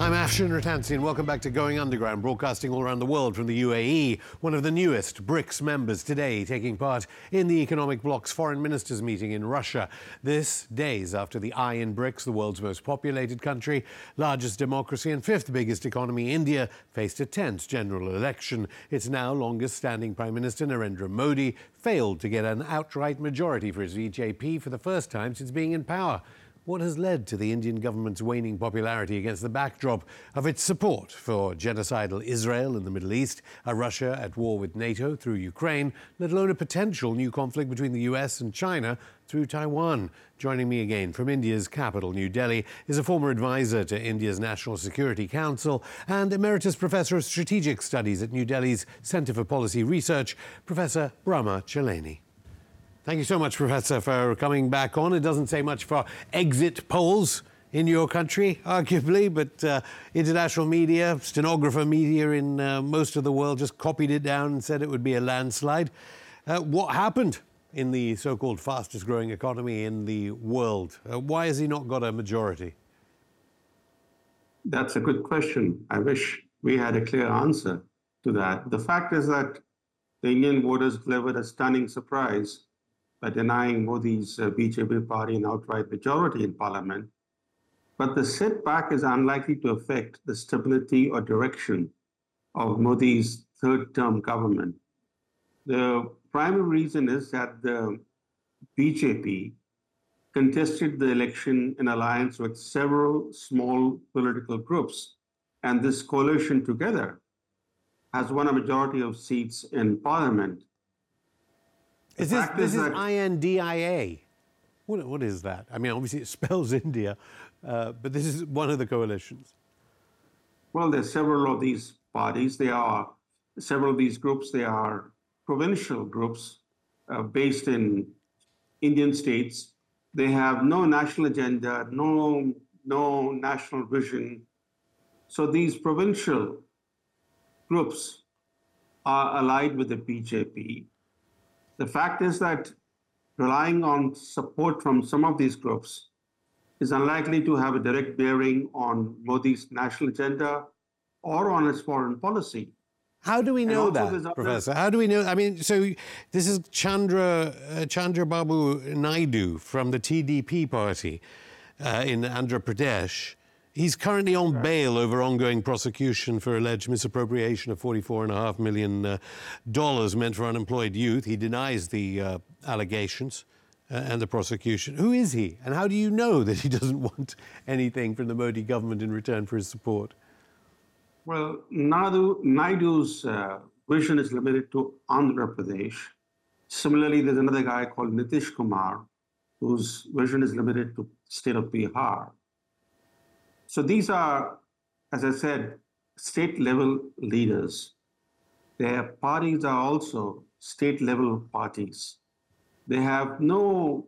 I'm Afshin Rattansi, and welcome back to Going Underground, broadcasting all around the world from the UAE, one of the newest BRICS members, today taking part in the economic bloc's foreign ministers meeting in Russia. This days after the I in BRICS, the world's most populated country, largest democracy and fifth biggest economy, India, faced a tense general election. Its now longest standing Prime Minister, Narendra Modi, failed to get an outright majority for his BJP for the first time since being in power. What has led to the Indian government's waning popularity against the backdrop of its support for genocidal Israel in the Middle East, a Russia at war with NATO through Ukraine, let alone a potential new conflict between the US and China through Taiwan? Joining me again from India's capital, New Delhi, is a former advisor to India's National Security Council and Emeritus Professor of Strategic Studies at New Delhi's Centre for Policy Research, Professor Brahma Cheleni. Thank you so much, Professor, for coming back on. It doesn't say much for exit polls in your country, arguably, but international media, stenographer media in most of the world just copied it down and said it would be a landslide. What happened in the so-called fastest growing economy in the world? Why has he not got a majority? That's a good question. I wish we had a clear answer to that. The fact is that the Indian voters delivered a stunning surprise by denying Modi's BJP party an outright majority in parliament. But the setback is unlikely to affect the stability or direction of Modi's third-term government. The primary reason is that the BJP contested the election in alliance with several small political groups, and this coalition together has won a majority of seats in parliament. This is INDIA. What is that? I mean, obviously it spells India, but this is one of the coalitions. Well, there's several of these parties. Several of these groups, they are provincial groups based in Indian states. They have no national agenda, no national vision. So these provincial groups are allied with the BJP. The fact is that relying on support from some of these groups is unlikely to have a direct bearing on Modi's national agenda or on his foreign policy. How do we know that, Professor? How do we know? I mean, so this is Chandra Babu Naidu from the TDP party in Andhra Pradesh. He's currently on bail over ongoing prosecution for alleged misappropriation of $44.5 million meant for unemployed youth. He denies the allegations and the prosecution. Who is he? And how do you know that he doesn't want anything from the Modi government in return for his support? Well, Naidu's vision is limited to Andhra Pradesh. Similarly, there's another guy called Nitish Kumar, whose vision is limited to state of Bihar. So these are, as I said, state-level leaders. Their parties are also state-level parties. They have no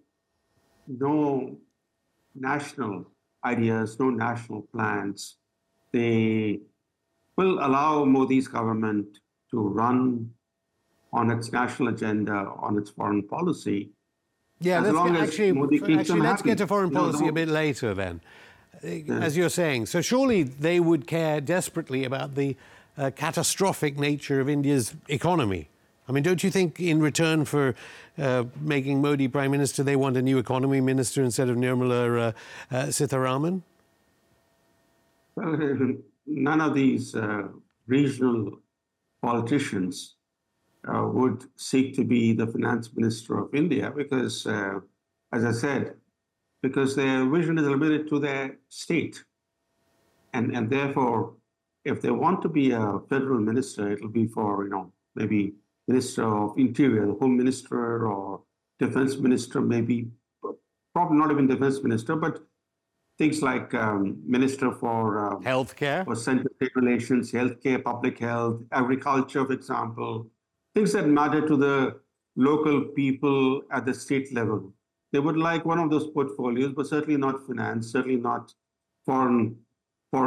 national ideas, no national plans. They will allow Modi's government to run on its national agenda, on its foreign policy. Yeah, let's get to foreign policy a bit later then. As you're saying. So surely they would care desperately about the catastrophic nature of India's economy. I mean, don't you think in return for making Modi Prime Minister, they want a new economy minister instead of Nirmala Sitharaman? Well, none of these regional politicians would seek to be the finance minister of India because, as I said, because their vision is limited to their state. And therefore, if they want to be a federal minister, it'll be for, maybe Minister of Interior, the Home Minister, or Defense Minister, maybe, probably not even Defense Minister, but things like Minister for Healthcare, for Central-State Relations, Healthcare, Public Health, Agriculture, for example, things that matter to the local people at the state level. They would like one of those portfolios, but certainly not finance, certainly not foreign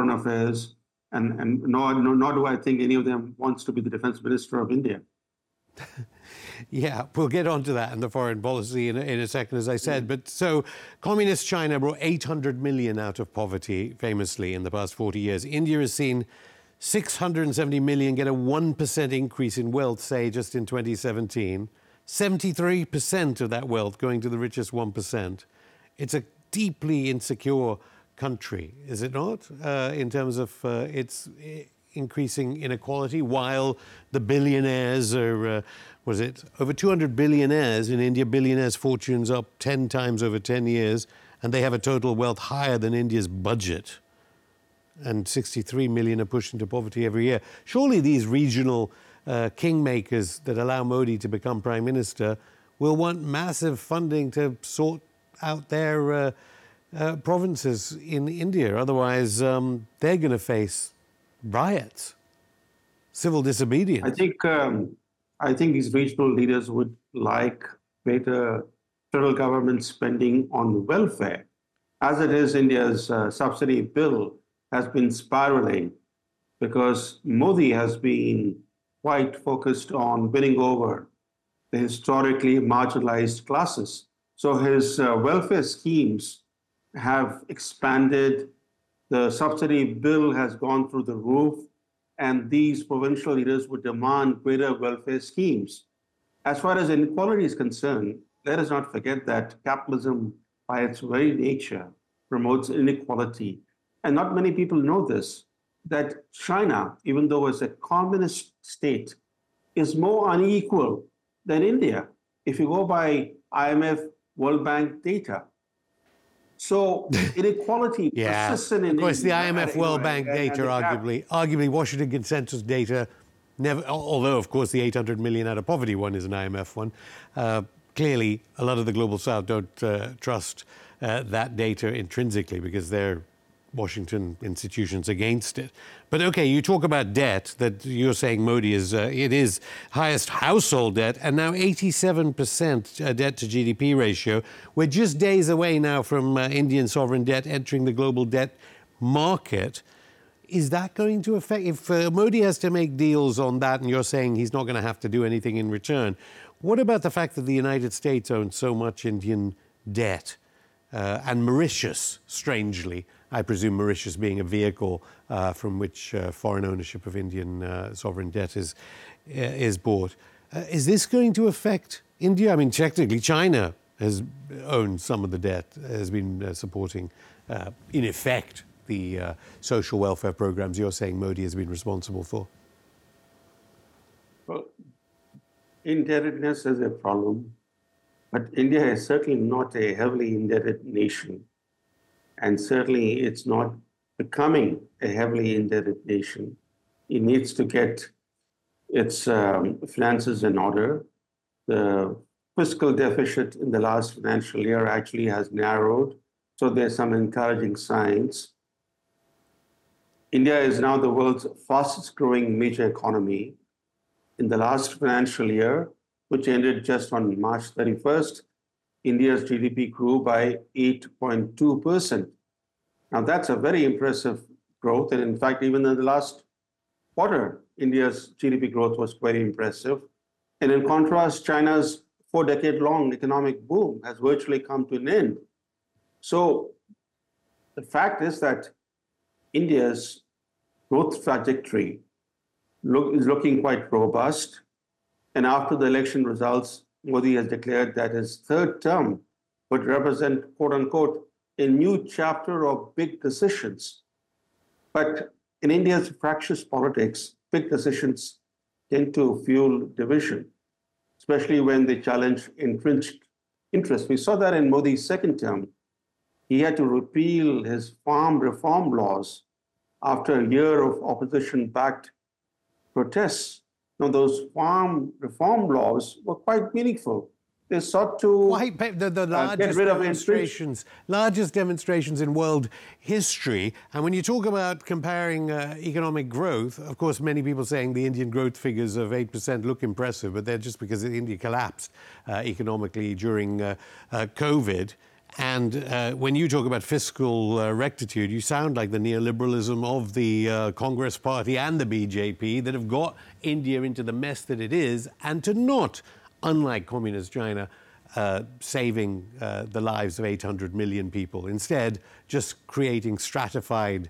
affairs, and nor do I think any of them wants to be the defense minister of India. Yeah, we'll get onto that in the foreign policy in a second, as I said. But so, communist China brought 800 million out of poverty, famously, in the past 40 years. India has seen 670 million get a 1% increase in wealth, say, just in 2017. 73% of that wealth going to the richest 1%. It's a deeply insecure country, is it not, in terms of its increasing inequality, while the billionaires are, was it over 200 billionaires in India, billionaires' fortunes up 10 times over 10 years, and they have a total wealth higher than India's budget. And 63 million are pushed into poverty every year. Surely these regional kingmakers that allow Modi to become prime minister will want massive funding to sort out their provinces in India. Otherwise, they're going to face riots, civil disobedience. I think these regional leaders would like greater federal government spending on welfare. As it is, India's subsidy bill has been spiraling because Modi has been quite focused on winning over the historically marginalized classes. So his welfare schemes have expanded. The subsidy bill has gone through the roof, and these provincial leaders would demand greater welfare schemes. As far as inequality is concerned, let us not forget that capitalism, by its very nature, promotes inequality. And not many people know this, that China, even though it's a communist state, is more unequal than India, if you go by IMF, World Bank data. So inequality persists in India. Of course, the IMF World Bank data, arguably Washington Consensus data, never. Although, of course, the 800 million out of poverty one is an IMF one. Clearly, a lot of the Global South don't trust that data intrinsically because they're Washington institutions against it. But okay, you talk about debt, that you're saying Modi is, it is highest household debt, and now 87% debt to GDP ratio. We're just days away now from Indian sovereign debt entering the global debt market. Is that going to affect, if Modi has to make deals on that and you're saying he's not going to have to do anything in return, what about the fact that the United States owns so much Indian debt? And Mauritius, strangely, I presume Mauritius being a vehicle from which foreign ownership of Indian sovereign debt is bought. Is this going to affect India? I mean, technically, China has owned some of the debt, has been supporting, in effect, the social welfare programs you're saying Modi has been responsible for. Well, indebtedness is a problem. But India is certainly not a heavily indebted nation. And certainly it's not becoming a heavily indebted nation. It needs to get its finances in order. The fiscal deficit in the last financial year actually has narrowed. So there's some encouraging signs. India is now the world's fastest growing major economy. In the last financial year, which ended just on March 31st, India's GDP grew by 8.2%. Now, that's a very impressive growth. And in fact, even in the last quarter, India's GDP growth was very impressive. And in contrast, China's 4-decade-long economic boom has virtually come to an end. So the fact is that India's growth trajectory is looking quite robust. And after the election results, Modi has declared that his third term would represent, quote unquote, a new chapter of big decisions. But in India's fractious politics, big decisions tend to fuel division, especially when they challenge entrenched interests. We saw that in Modi's second term. He had to repeal his farm reform laws after a year of opposition-backed protests. Now, those farm reform laws were quite meaningful. They sought to get rid of largest demonstrations in world history. And when you talk about comparing economic growth, of course, many people saying the Indian growth figures of 8% look impressive, but they're just because India collapsed economically during COVID. And when you talk about fiscal rectitude, you sound like the neoliberalism of the Congress Party and the BJP that have got India into the mess that it is, and to not, unlike communist China, saving the lives of 800 million people. Instead, just creating stratified,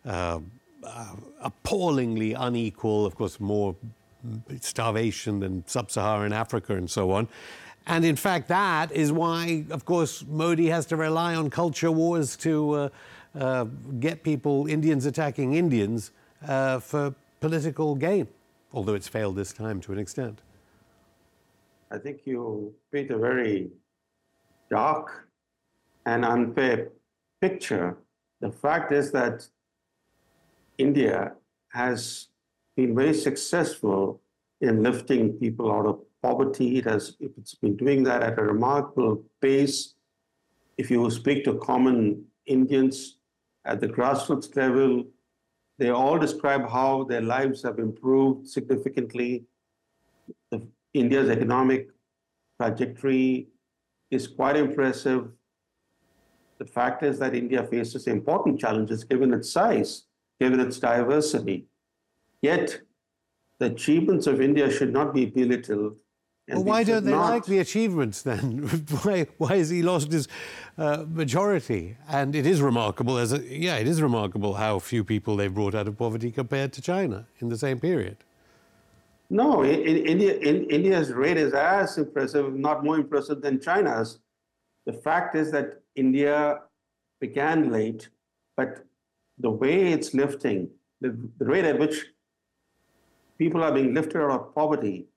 appallingly unequal, of course, more starvation than sub-Saharan Africa and so on. And in fact, that is why, of course, Modi has to rely on culture wars to get people, Indians attacking Indians, for political gain, although it's failed this time to an extent. I think you paint a very dark and unfair picture. The fact is that India has been very successful in lifting people out of poverty. It's been doing that at a remarkable pace. If you speak to common Indians at the grassroots level, they all describe how their lives have improved significantly. India's economic trajectory is quite impressive. The fact is that India faces important challenges given its size, given its diversity. Yet, the achievements of India should not be belittled. Well, why don't they like the achievements then? Why has he lost his majority? And it is remarkable, it is remarkable how few people they've brought out of poverty compared to China in the same period. No, India's rate is as impressive, if not more impressive than China's. The fact is that India began late, but the way it's lifting, the rate at which people are being lifted out of poverty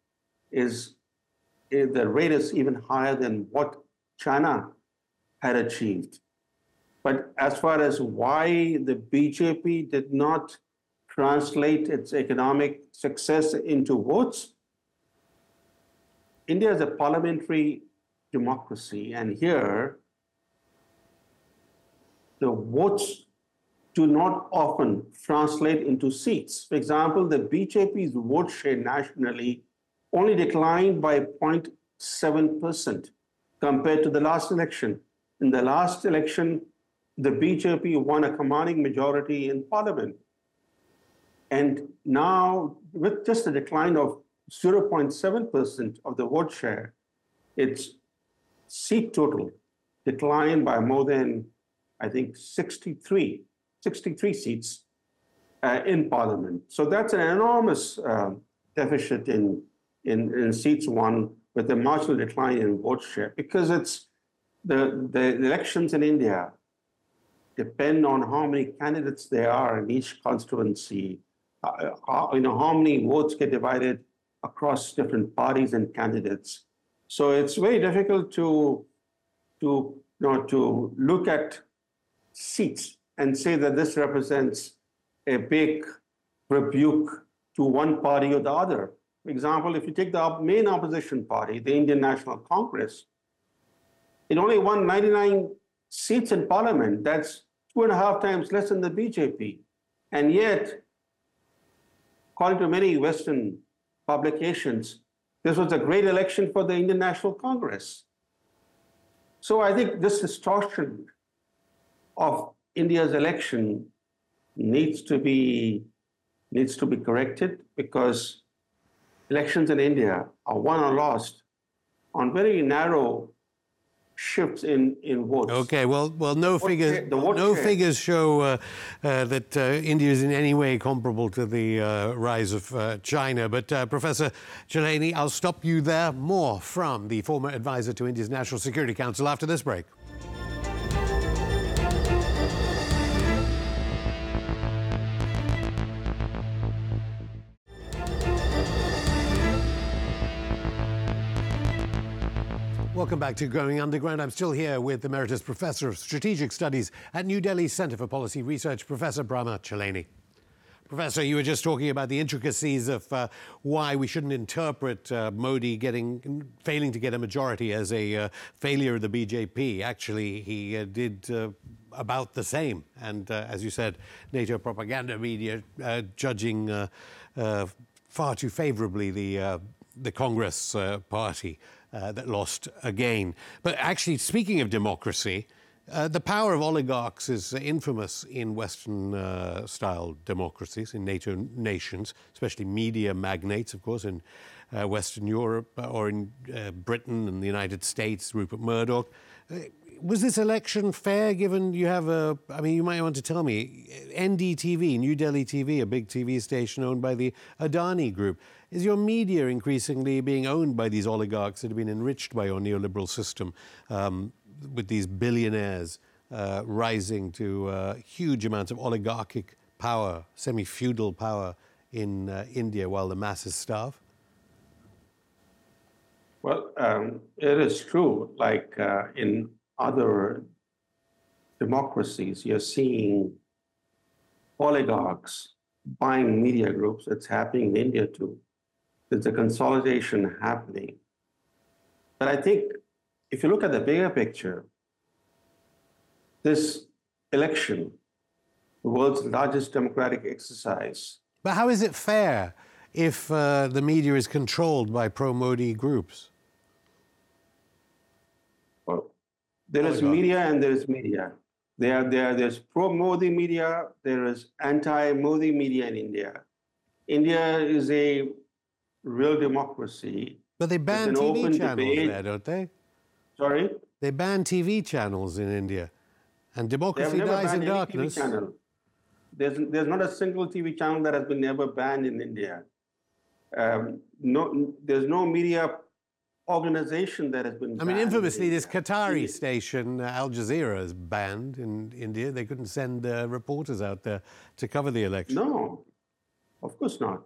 the rate is even higher than what China had achieved. But as far as why the BJP did not translate its economic success into votes, India is a parliamentary democracy, and here the votes do not often translate into seats. For example, the BJP's vote share nationally only declined by 0.7% compared to the last election. In the last election, the BJP won a commanding majority in parliament. And now, with just a decline of 0.7% of the vote share, its seat total declined by more than, I think, 63 seats in parliament. So that's an enormous deficit in seats won, with a marginal decline in vote share, because it's the elections in India depend on how many candidates there are in each constituency, how many votes get divided across different parties and candidates. So it's very difficult to look at seats and say that this represents a big rebuke to one party or the other. For example, if you take the main opposition party, the Indian National Congress, it only won 99 seats in parliament. That's 2.5 times less than the BJP. And yet, according to many Western publications, this was a great election for the Indian National Congress. So I think this distortion of India's election needs to be corrected, because elections in India are won or lost on very narrow shifts in votes. Okay, well, no figures show that India is in any way comparable to the rise of China. But Professor Chelleni, I'll stop you there. More from the former advisor to India's National Security Council after this break. Welcome back to Going Underground. I'm still here with Emeritus Professor of Strategic Studies at New Delhi's Centre for Policy Research, Professor Brahma Chelleni. Professor, you were just talking about the intricacies of why we shouldn't interpret Modi failing to get a majority as a failure of the BJP. Actually, he did about the same. And as you said, NATO propaganda media judging far too favourably the Congress party that lost again. But actually, speaking of democracy, The power of oligarchs is infamous in Western-style democracies, in NATO nations, especially media magnates, of course, in Western Europe or in Britain and the United States, Rupert Murdoch. Was this election fair, given you have you might want to tell me, NDTV, New Delhi TV, a big TV station owned by the Adani Group. Is your media increasingly being owned by these oligarchs that have been enriched by your neoliberal system, with these billionaires rising to huge amounts of oligarchic power, semi-feudal power in India while the masses starve? Well, it is true. Like in other democracies, you're seeing oligarchs buying media groups. It's happening in India too. There's a consolidation happening. But I think if you look at the bigger picture, this election, the world's largest democratic exercise. But how is it fair if the media is controlled by pro-Modi groups? Well, there is media and there is media. There's pro-Modi media, there is anti-Modi media in India. India is a real democracy. But they ban TV channels there, don't they? Sorry? They ban TV channels in India. And democracy dies in darkness. TV channel. There's not a single TV channel that has been ever banned in India. There's no media organization that has been banned. I mean, infamously, this Qatari station, Al Jazeera, is banned in India. They couldn't send reporters out there to cover the election. No, of course not.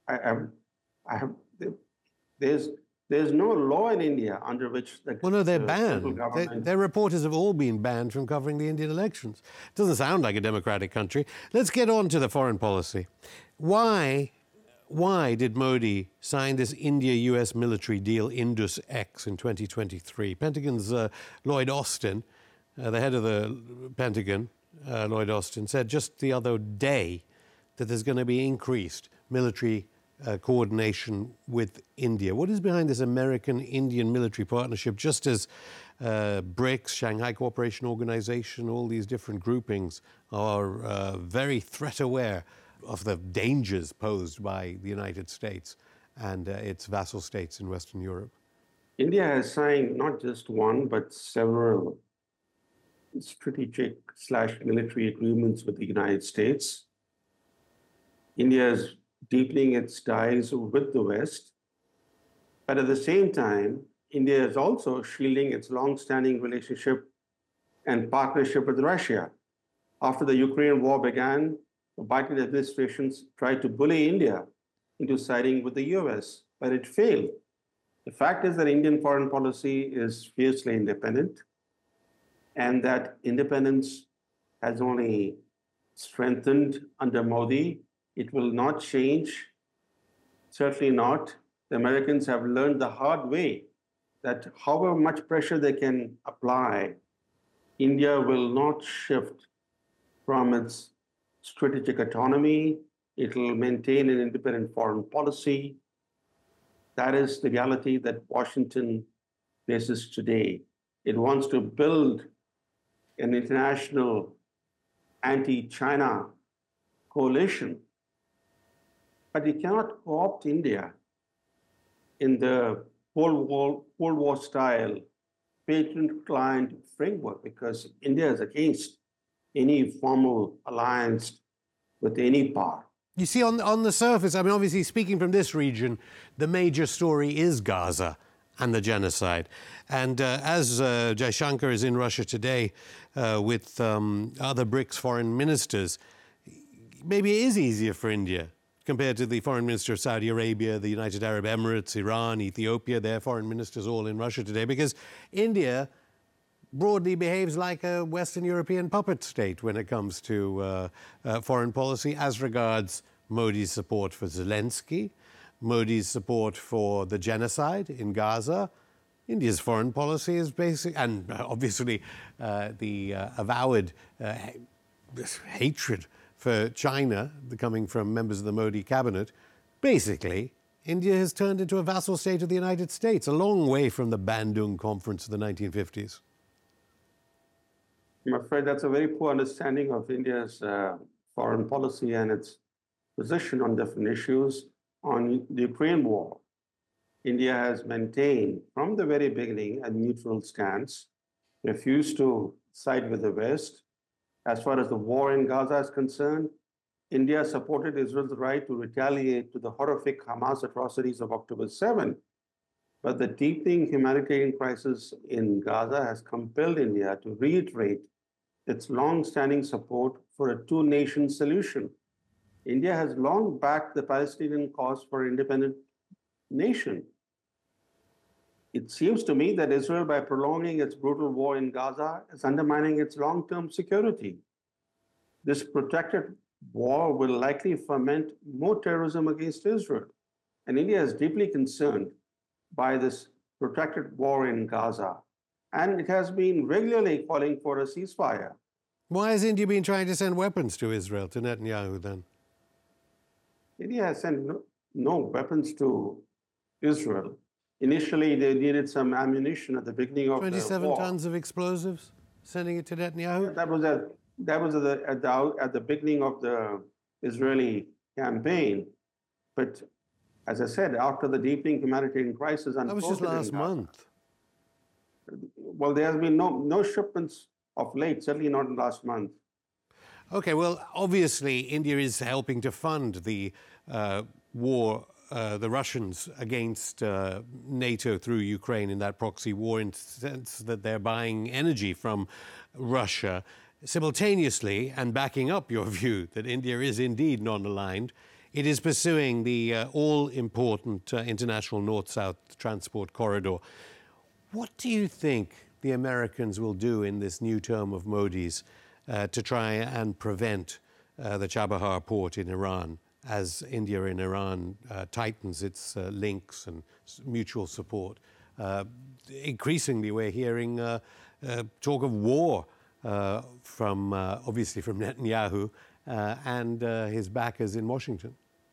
There's no law in India under which the Well, no, they're banned. Their reporters have all been banned from covering the Indian elections. It doesn't sound like a democratic country. Let's get on to the foreign policy. Why did Modi sign this India-US military deal, Indus X, in 2023? Pentagon's Lloyd Austin, the head of the Pentagon, Lloyd Austin, said just the other day that there's going to be increased military coordination with India. What is behind this American-Indian military partnership, just as BRICS, Shanghai Cooperation Organization, all these different groupings are very threat-aware of the dangers posed by the United States and its vassal states in Western Europe? India has signed not just one, but several strategic/military agreements with the United States. India is deepening its ties with the West. But at the same time, India is also shielding its long-standing relationship and partnership with Russia. After the Ukraine war began, the Biden administration tried to bully India into siding with the US, but it failed. The fact is that Indian foreign policy is fiercely independent, and that independence has only strengthened under Modi. It will not change, certainly not. The Americans have learned the hard way that however much pressure they can apply, India will not shift from its strategic autonomy. It will maintain an independent foreign policy. That is the reality that Washington faces today. It wants to build an international anti-China coalition, but it cannot co-opt India in the Cold War style patron-client framework, because India is against any formal alliance with any power. You see, on the surface, I mean, obviously, speaking from this region, the major story is Gaza and the genocide. And as Jaishankar is in Russia today with other BRICS foreign ministers, maybe it is easier for India compared to the foreign minister of Saudi Arabia, the United Arab Emirates, Iran, Ethiopia, their foreign ministers all in Russia today, because India broadly behaves like a Western European puppet state when it comes to foreign policy as regards Modi's support for Zelensky, Modi's support for the genocide in Gaza. India's foreign policy is basic, and obviously the avowed hatred for China coming from members of the Modi cabinet. Basically, India has turned into a vassal state of the United States, a long way from the Bandung Conference of the 1950s. I'm afraid that's a very poor understanding of India's foreign policy and its position on different issues. On the Ukraine war, India has maintained from the very beginning a neutral stance, refused to side with the West. As far as the war in Gaza is concerned, India supported Israel's right to retaliate to the horrific Hamas atrocities of October 7. But the deepening humanitarian crisis in Gaza has compelled India to reiterate its long-standing support for a two-nation solution. India has long backed the Palestinian cause for an independent nation. It seems to me that Israel, by prolonging its brutal war in Gaza, is undermining its long-term security. This protracted war will likely foment more terrorism against Israel. And India is deeply concerned by this protracted war in Gaza. And it has been regularly calling for a ceasefire. Why has India been trying to send weapons to Israel, to Netanyahu, then? India has sent no weapons to Israel. Initially, they needed some ammunition at the beginning of the war. 27 tons of explosives, sending it to Netanyahu? That was at the beginning of the Israeli campaign. But as I said, after the deepening humanitarian crisis That was just last month. Well, there has been no shipments of late, certainly not in last month. Okay, well, obviously, India is helping to fund the war, the Russians against NATO through Ukraine in that proxy war, in the sense that they're buying energy from Russia. Simultaneously, and backing up your view that India is indeed non-aligned, it is pursuing the all-important international north-south transport corridor. What do you think the Americans will do in this new term of Modi's to try and prevent the Chabahar port in Iran, as India and Iran tightens its links and mutual support? Increasingly, we're hearing talk of war from, obviously, from Netanyahu and his backers in Washington.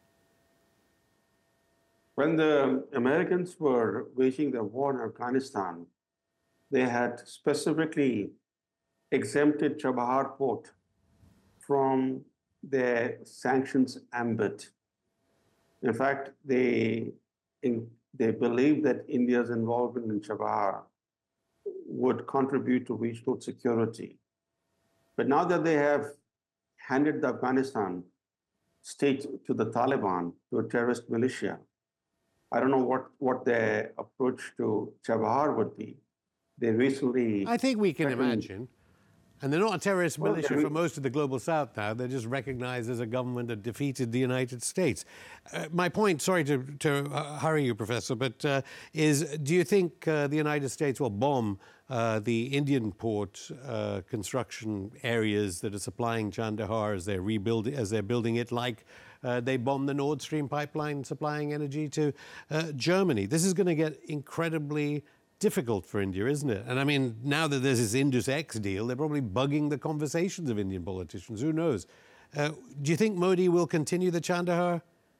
When the Americans were waging the war in Afghanistan, they had specifically exempted Chabahar port from their sanctions ambit. In fact, they believed that India's involvement in Chabahar would contribute to regional security. But now that they have handed the Afghanistan state to the Taliban, to a terrorist militia, I don't know what their approach to Chabahar would be. They recently... I think we can imagine. And they're not a terrorist militia for most of the global south now. They're just recognized as a government that defeated the United States. My point, sorry to hurry you, Professor, but is, do you think the United States will bomb the Indian port construction areas that are supplying Chandahar as they're building it, like they bombed the Nord Stream pipeline supplying energy to Germany? This is going to get incredibly difficult for India, isn't it? And I mean, now that there's this Indus X deal, they're probably bugging the conversations of Indian politicians. Who knows? Do you think Modi will continue the Chandahar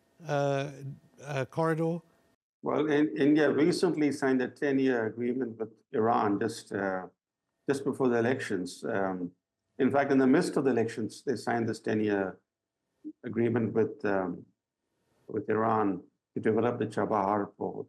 corridor? Well, India recently signed a 10-year agreement with Iran just before the elections. In fact, in the midst of the elections, they signed this 10-year agreement with Iran to develop the Chabahar port.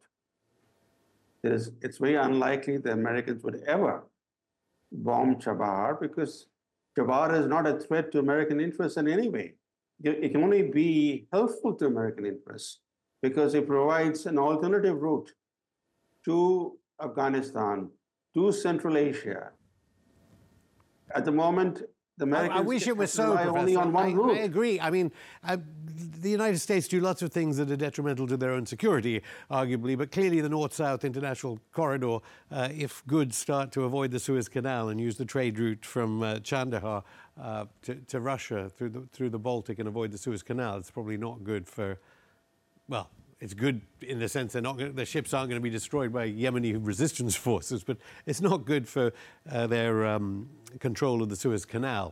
It's very unlikely the Americans would ever bomb Chabahar, because Chabahar is not a threat to American interests in any way. It can only be helpful to American interests because it provides an alternative route to Afghanistan, to Central Asia. At the moment, the Americans I wish it was so, rely Professor. only on one route. I agree. I mean, the United States do lots of things that are detrimental to their own security, arguably, but clearly the North-South International Corridor, if goods start to avoid the Suez Canal and use the trade route from Chandahar to Russia through the Baltic and avoid the Suez Canal, it's probably not good for, well, it's good in the sense the ships aren't going to be destroyed by Yemeni resistance forces, but it's not good for their control of the Suez Canal.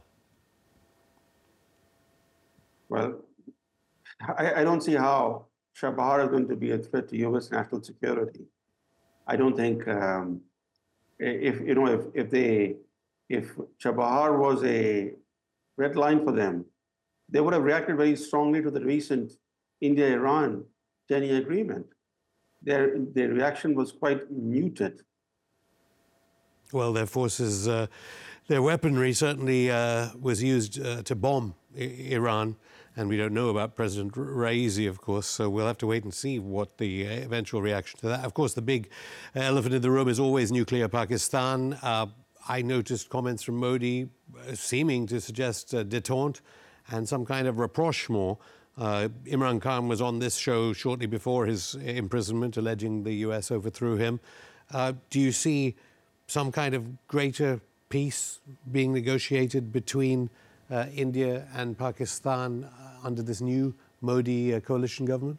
Well, I don't see how Chabahar is going to be a threat to U.S. national security. I don't think if they If Chabahar was a red line for them, they would have reacted very strongly to the recent India-Iran Cheney agreement. Their reaction was quite muted. Well, their forces, their weaponry certainly was used to bomb Iran. And we don't know about President Raisi, of course, so we'll have to wait and see what the eventual reaction to that. Of course, the big elephant in the room is always nuclear Pakistan. I noticed comments from Modi seeming to suggest détente and some kind of rapprochement. Imran Khan was on this show shortly before his imprisonment, alleging the US overthrew him. Do you see some kind of greater peace being negotiated between India and Pakistan under this new Modi coalition government?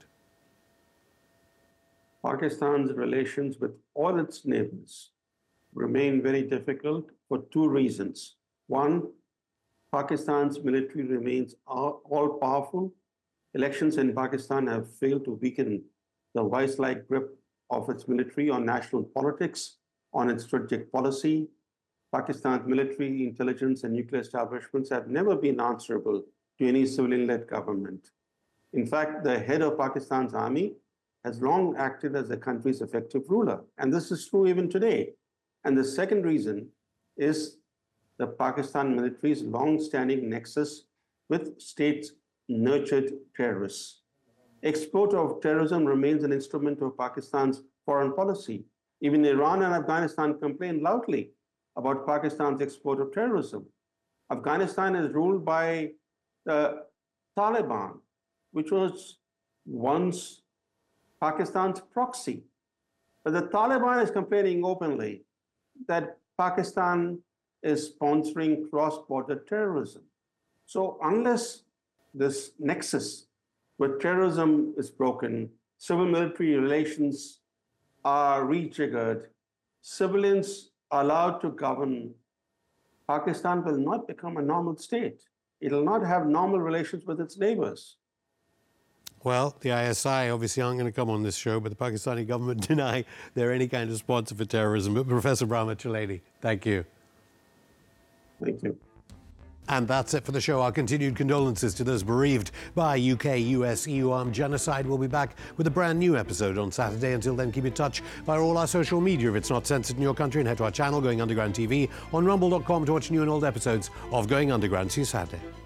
Pakistan's relations with all its neighbors remain very difficult for two reasons. One, Pakistan's military remains all-powerful. Elections in Pakistan have failed to weaken the vice-like grip of its military on national politics, on its strategic policy. Pakistan's military, intelligence, and nuclear establishments have never been answerable to any civilian-led government. In fact, the head of Pakistan's army has long acted as the country's effective ruler, and this is true even today. And the second reason is the Pakistan military's long-standing nexus with state-nurtured terrorists. Export of terrorism remains an instrument of Pakistan's foreign policy. Even Iran and Afghanistan complain loudly about Pakistan's export of terrorism. Afghanistan is ruled by the Taliban, which was once Pakistan's proxy. But the Taliban is complaining openly that Pakistan is sponsoring cross-border terrorism. So unless this nexus with terrorism is broken, civil-military relations are retriggered, civilians are allowed to govern, Pakistan will not become a normal state. It will not have normal relations with its neighbors. Well, the ISI obviously aren't going to come on this show, but the Pakistani government deny they're any kind of sponsor for terrorism. But Professor Brahma Cheleni, thank you. Thank you. And that's it for the show. Our continued condolences to those bereaved by UK, US, EU armed genocide. We'll be back with a brand new episode on Saturday. Until then, keep in touch via all our social media if it's not censored in your country, and head to our channel, Going Underground TV, on rumble.com to watch new and old episodes of Going Underground. See you Saturday.